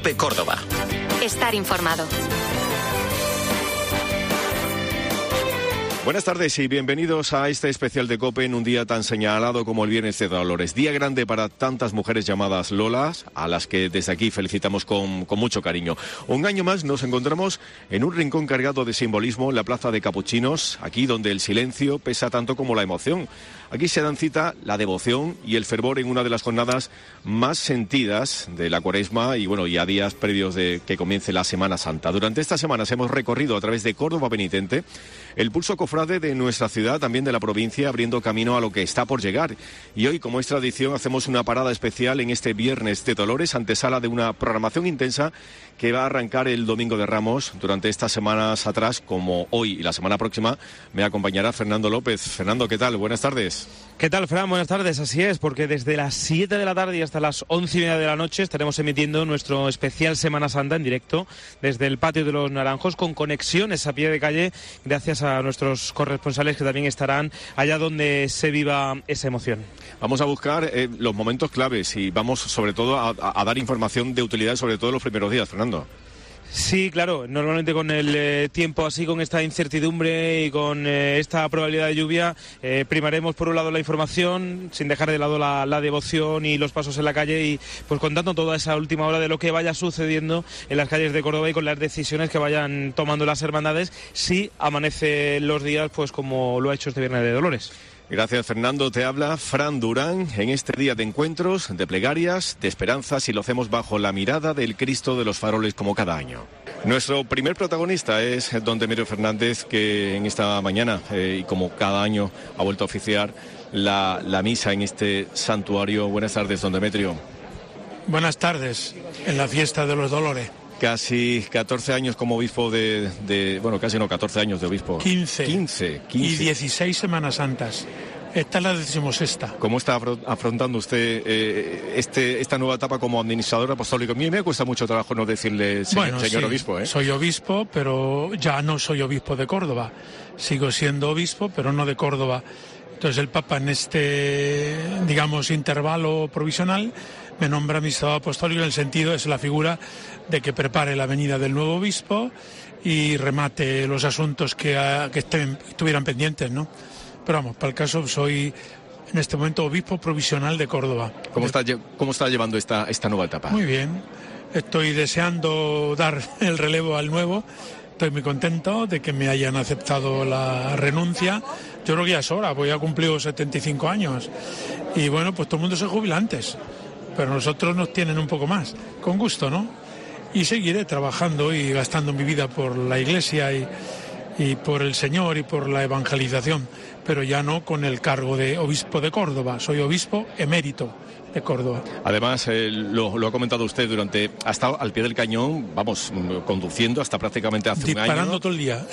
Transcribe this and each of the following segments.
COPE Córdoba. Estar informado. Buenas tardes y bienvenidos a este especial de COPE en un día tan señalado como el Viernes de Dolores. Día grande para tantas mujeres llamadas Lolas, a las que desde aquí felicitamos con mucho cariño. Un año más nos encontramos en un rincón cargado de simbolismo en la Plaza de Capuchinos, aquí donde el silencio pesa tanto como la emoción. Aquí se dan cita la devoción y el fervor en una de las jornadas más sentidas de la Cuaresma y a días previos de que comience la Semana Santa. Durante estas semanas hemos recorrido a través de Córdoba Penitente el pulso cofrade de nuestra ciudad, también de la provincia, abriendo camino a lo que está por llegar. Y hoy, como es tradición, hacemos una parada especial en este Viernes de Dolores, antesala de una programación intensa que va a arrancar el Domingo de Ramos. Durante estas semanas atrás, como hoy y la semana próxima, me acompañará Fernando López. Fernando, ¿qué tal? Buenas tardes. ¿Qué tal, Fran? Buenas tardes. Así es, porque desde las 7 de la tarde y hasta las 11:30 de la noche estaremos emitiendo nuestro especial Semana Santa en directo desde el Patio de los Naranjos, con conexiones a pie de calle, gracias a nuestros corresponsales que también estarán allá donde se viva esa emoción. Vamos a buscar los momentos claves y vamos sobre todo a dar información de utilidad, sobre todo los primeros días, Fernando. Sí, claro, normalmente con el tiempo así, con esta incertidumbre y con esta probabilidad de lluvia, primaremos por un lado la información, sin dejar de lado la devoción y los pasos en la calle, y pues contando toda esa última hora de lo que vaya sucediendo en las calles de Córdoba y con las decisiones que vayan tomando las hermandades, si amanece los días pues como lo ha hecho este Viernes de Dolores. Gracias, Fernando. Te habla Fran Durán en este día de encuentros, de plegarias, de esperanzas, y lo hacemos bajo la mirada del Cristo de los Faroles, como cada año. Nuestro primer protagonista es don Demetrio Fernández, que en esta mañana, y como cada año, ha vuelto a oficiar la misa en este santuario. Buenas tardes, don Demetrio. Buenas tardes, en la fiesta de los Dolores. Casi 14 años como obispo casi no, 14 años de obispo. 15. Y 16 Semanas Santas. Esta es la 16ª. ¿Cómo está afrontando usted esta nueva etapa como administrador apostólico? A mí me cuesta mucho trabajo no decirle señor sí, obispo. Soy obispo, pero ya no soy obispo de Córdoba. Sigo siendo obispo, pero no de Córdoba. Entonces el Papa, en este, intervalo provisional, me nombra administrador apostólico, en el sentido, es la figura de que prepare la venida del nuevo obispo y remate los asuntos que estuvieran pendientes, ¿no? Pero vamos, para el caso, soy en este momento obispo provisional de Córdoba. ¿Cómo está llevando esta nueva etapa? Muy bien, estoy deseando dar el relevo al nuevo. Estoy muy contento de que me hayan aceptado la renuncia. Yo creo que ya es hora, porque ya he cumplido 75 años. Y bueno, pues todo el mundo se jubila antes, pero nosotros nos tienen un poco más, con gusto, ¿no? Y seguiré trabajando y gastando mi vida por la Iglesia y por el Señor y por la evangelización, pero ya no con el cargo de obispo de Córdoba. Soy obispo emérito de Córdoba. Además, lo ha comentado usted, ha estado al pie del cañón, conduciendo hasta prácticamente hace un año. Disparando todo el día.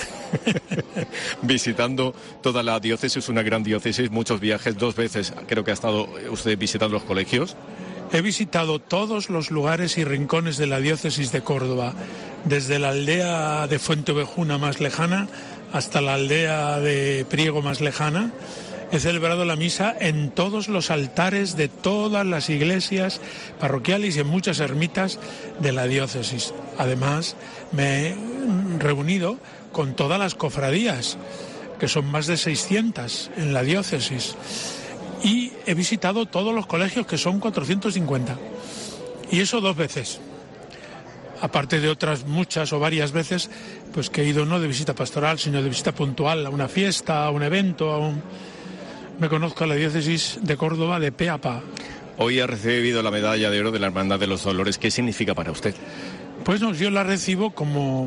Visitando toda la diócesis, una gran diócesis, muchos viajes, 2 veces creo que ha estado usted visitando los colegios. He visitado todos los lugares y rincones de la diócesis de Córdoba, desde la aldea de Fuenteovejuna más lejana hasta la aldea de Priego más lejana. He celebrado la misa en todos los altares de todas las iglesias parroquiales y en muchas ermitas de la diócesis. Además, me he reunido con todas las cofradías, que son más de 600 en la diócesis. Y he visitado todos los colegios, que son 450. Y eso 2 veces. Aparte de otras muchas o varias veces, pues que he ido no de visita pastoral, sino de visita puntual, a una fiesta, a un evento, Me conozco a la diócesis de Córdoba de pe a pa. Hoy ha recibido la medalla de oro de la Hermandad de los Dolores. ¿Qué significa para usted? Pues no, yo la recibo como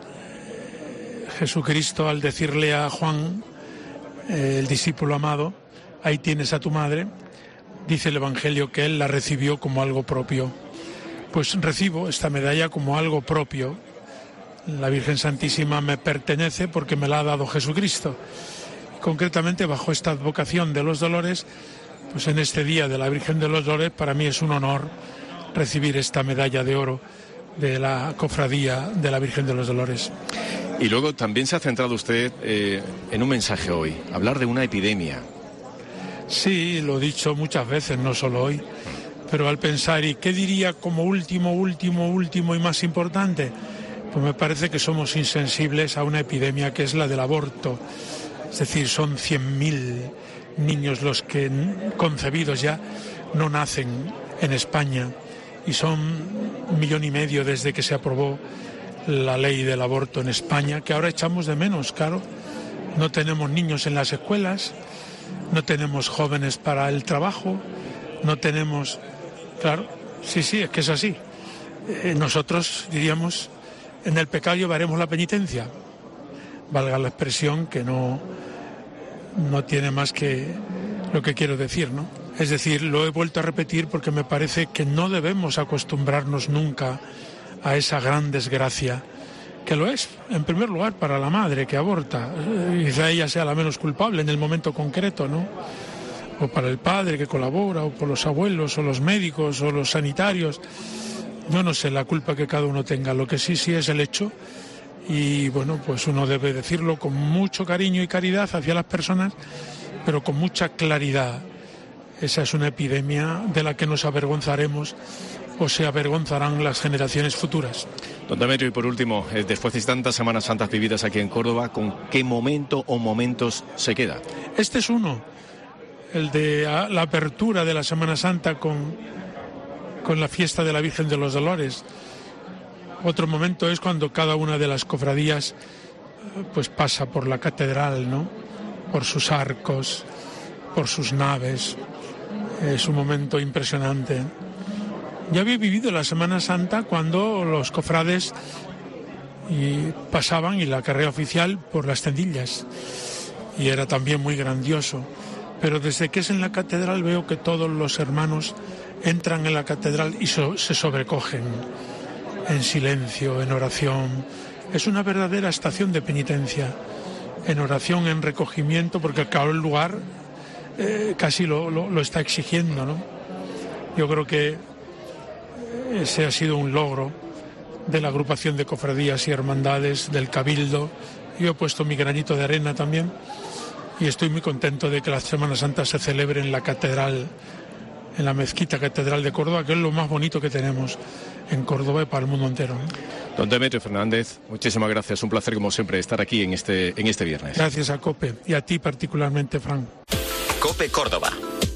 Jesucristo, al decirle a Juan, el discípulo amado, ahí tienes a tu madre, dice el Evangelio que él la recibió como algo propio. Pues recibo esta medalla como algo propio. La Virgen Santísima me pertenece porque me la ha dado Jesucristo. Concretamente, bajo esta advocación de los Dolores, pues en este día de la Virgen de los Dolores, para mí es un honor recibir esta medalla de oro de la cofradía de la Virgen de los Dolores. Y luego también se ha centrado usted en un mensaje hoy, hablar de una epidemia. Sí, lo he dicho muchas veces, no solo hoy, Pero al pensar, ¿y qué diría como último y más importante? Pues me parece que somos insensibles a una epidemia que es la del aborto. Es decir, son 100.000 niños los que concebidos ya no nacen en España, y son 1,5 millones desde que se aprobó la ley del aborto en España, que ahora echamos de menos, claro. No tenemos niños en las escuelas, no tenemos jóvenes para el trabajo, no tenemos... Claro, sí, es que es así. Nosotros diríamos, en el pecado llevaremos la penitencia, valga la expresión, que no tiene más que lo que quiero decir, ¿no? Es decir, lo he vuelto a repetir porque me parece que no debemos acostumbrarnos nunca a esa gran desgracia, que lo es, en primer lugar, para la madre que aborta. Quizá ella sea la menos culpable en el momento concreto, ¿no? O para el padre que colabora, o por los abuelos, o los médicos, o los sanitarios. Yo no sé la culpa que cada uno tenga, lo que sí es el hecho. Y bueno, pues uno debe decirlo con mucho cariño y caridad hacia las personas, pero con mucha claridad. Esa es una epidemia de la que nos avergonzaremos o se avergonzarán las generaciones futuras. Don Demetrio, y por último, después de tantas Semanas Santas vividas aquí en Córdoba, ¿con qué momento o momentos se queda? Este es uno, el de la apertura de la Semana Santa con la fiesta de la Virgen de los Dolores. Otro momento es cuando cada una de las cofradías pues pasa por la catedral, ¿no? Por sus arcos, por sus naves. Es un momento impresionante. Yo había vivido la Semana Santa cuando los cofrades pasaban y la carrera oficial por las tendillas, y era también muy grandioso. Pero desde que es en la catedral veo que todos los hermanos entran en la catedral y se sobrecogen en silencio, en oración. Es una verdadera estación de penitencia, en oración, en recogimiento, porque claro, el lugar casi lo está exigiendo, ¿no? Yo creo que ese ha sido un logro de la agrupación de cofradías y hermandades, del Cabildo. Yo he puesto mi granito de arena también, y estoy muy contento de que la Semana Santa se celebre en la catedral, en la mezquita catedral de Córdoba, que es lo más bonito que tenemos en Córdoba y para el mundo entero. Don Demetrio Fernández, muchísimas gracias. Un placer, como siempre, estar aquí en este viernes. Gracias a COPE y a ti particularmente, Fran. COPE Córdoba.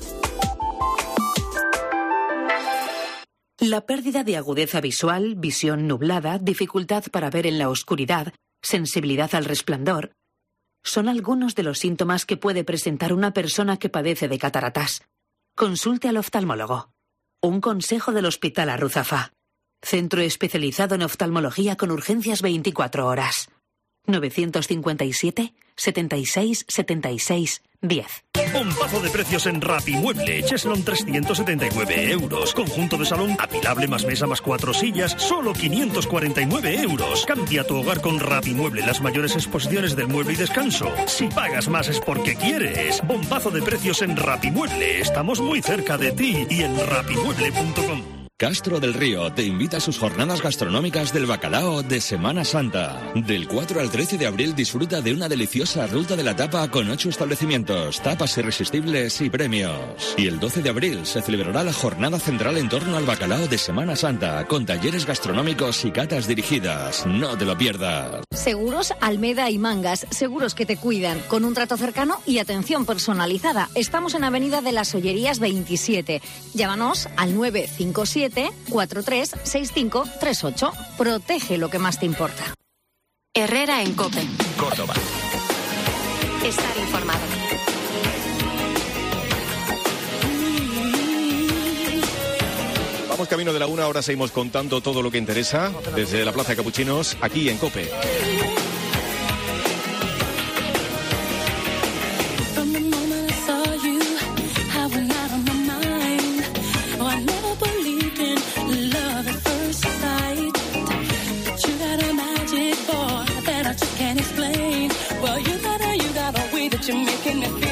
La pérdida de agudeza visual, visión nublada, dificultad para ver en la oscuridad, sensibilidad al resplandor, son algunos de los síntomas que puede presentar una persona que padece de cataratas. Consulte al oftalmólogo. Un consejo del Hospital Arruzafa. Centro especializado en oftalmología con urgencias 24 horas. 957 76 76 10. Bombazo de precios en Rapimueble. Cheslon 379 euros. Conjunto de salón apilable más mesa más 4 sillas, solo 549 euros. Cambia tu hogar con Rapimueble, las mayores exposiciones del mueble y descanso. Si pagas más es porque quieres. Bombazo de precios en Rapimueble. Estamos muy cerca de ti y en rapimueble.com. Castro del Río te invita a sus jornadas gastronómicas del bacalao de Semana Santa. Del 4 al 13 de abril disfruta de una deliciosa ruta de la tapa con 8 establecimientos, tapas irresistibles y premios. Y el 12 de abril se celebrará la jornada central en torno al bacalao de Semana Santa, con talleres gastronómicos y catas dirigidas. No te lo pierdas. Seguros Almeda y Mangas, seguros que te cuidan, con un trato cercano y atención personalizada. Estamos en Avenida de las Ollerías 27. Llámanos al 957 436538. Protege lo que más te importa. Herrera en COPE. Córdoba. Estar informado. Vamos camino de la 1, ahora seguimos contando todo lo que interesa desde la Plaza de Capuchinos, aquí en COPE. You're making me feel